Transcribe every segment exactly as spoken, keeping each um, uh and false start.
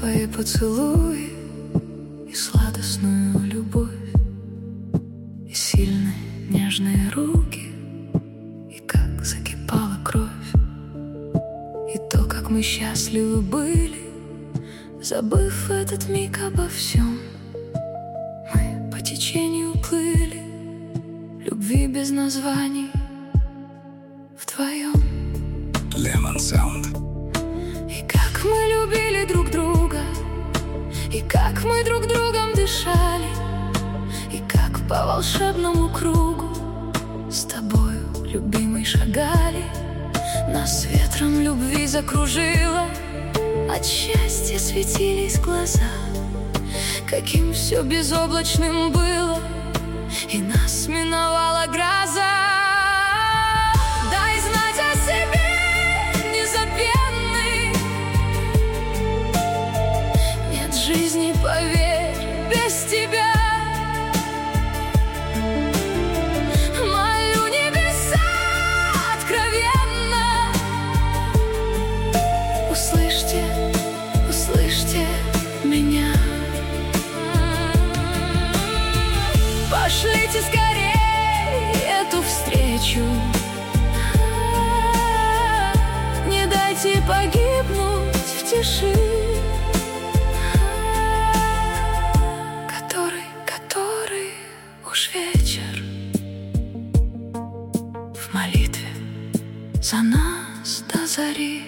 твои поцелуи и сладостную любовь, и сильные нежные руки, и как закипала кровь, и то, как мы счастливы были, забыв этот миг обо всем. Мы по течению плыли, любви без названий вдвоем. Lemon Sound. И как мы любили друг друга, и как мы друг другом дышали, и как по волшебному кругу с тобою, любимый, шагали. Нас ветром любви закружило, от счастья светились глаза. Каким все безоблачным было, и нас миновала гроза. Дай знать о себе, незабвенный. Нет жизни, поверь, без тебя. Молю небеса откровенно. Услышьте, услышьте меня. Пошлите скорей эту встречу, не дайте погибнуть в тиши. Который, который уж вечер, в молитве за нас до зари.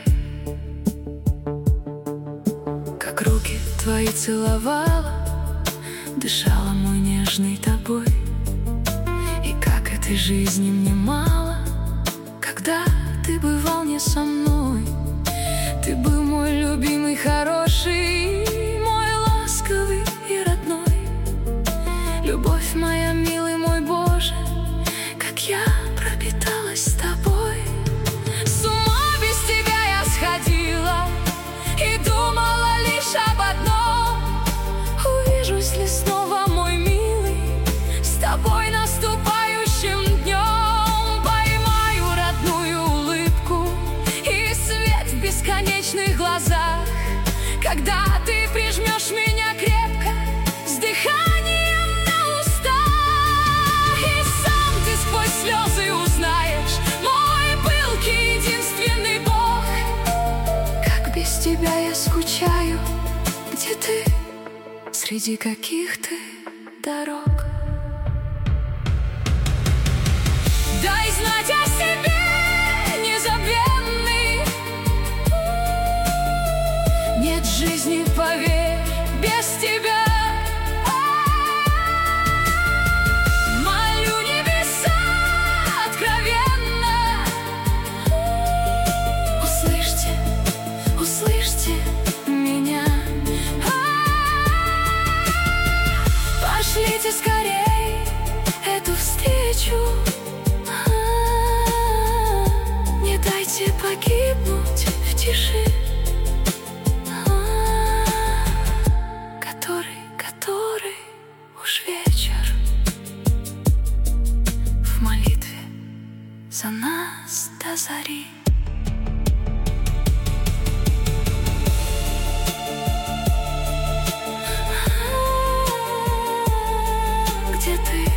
Как руки твои целовала, дышала мой нежный тобой. И как этой жизни мне мало, когда ты бывал не со мной. Ты был мой любимый, хороший, мой ласковый и родной. Любовь моя, милый мой Боже, как я пропиталась с тобой. С ума без тебя я сходила и думала лишь об одном: увижусь ли снова, мой милый, с тобой наступающим днем. Поймаю родную улыбку и свет в бесконечных глазах, когда ты прижмешь меня крепко с дыханием на устах. И сам ты сквозь слезы узнаешь, мой пылкий единственный Бог, как без тебя я скучаю. Где ты? Среди каких ты дорог? Дай знать о себе, незабвенный. Нет жизни, поверь, без тебя. Молю небеса откровенно. Услышьте, услышьте меня. Пошлите скорей эту встречу, не дайте погибнуть в тиши. Который, который уж вечер, в молитве за нас до зари. Где ты?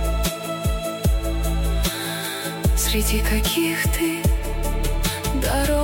Среди каких ты дорог?